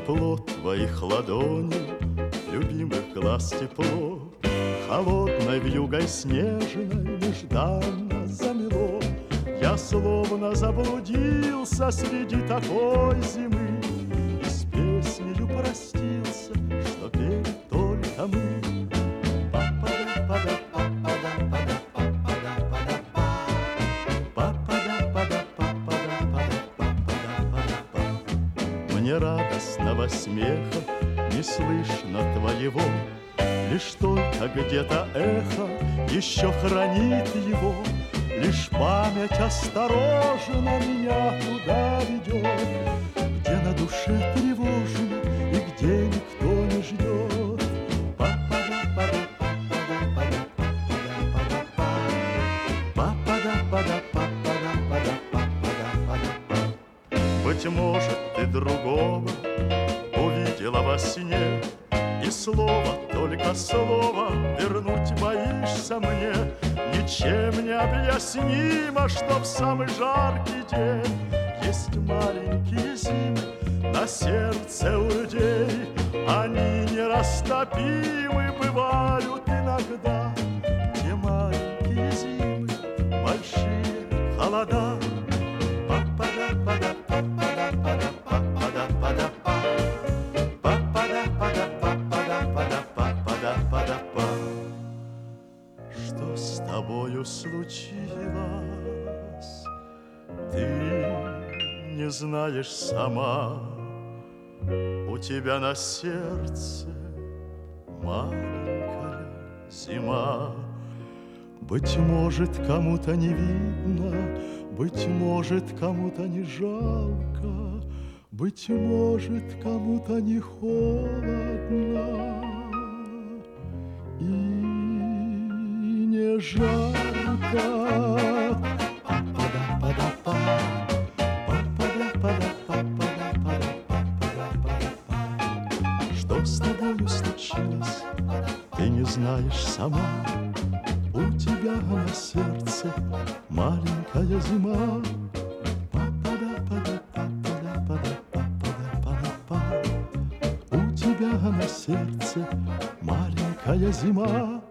тепло твоих ладоней, любимых глаз тепло, холодной вьюгой снежной нежданно замело. Я словно заблудился среди такой зимы и с песнею простился, что пели только мы. Мне радостного смеха не слышно твоего, лишь только где-то эхо еще хранит его. Лишь память осторожно меня туда ведет, где на душе тревожно и где никто не ждет. Быть может, ты другого увидела во сне, и слово, только слово вернуть боишься мне. Ничем не объяснимо, что в самый жаркий день есть маленькие зимы на сердце у людей. Они нерастопимы бывают иногда, те маленькие зимы, большие холода. Что с тобою случилось, ты не знаешь сама. У тебя на сердце маленькая зима. Быть может, кому-то не видно, быть может, кому-то не жалко, быть может, кому-то не холодно и не жарко. Что с тобою случилось, ты не знаешь сама. У тебя на сердце маленькая зима. У тебя на сердце маленькая зима.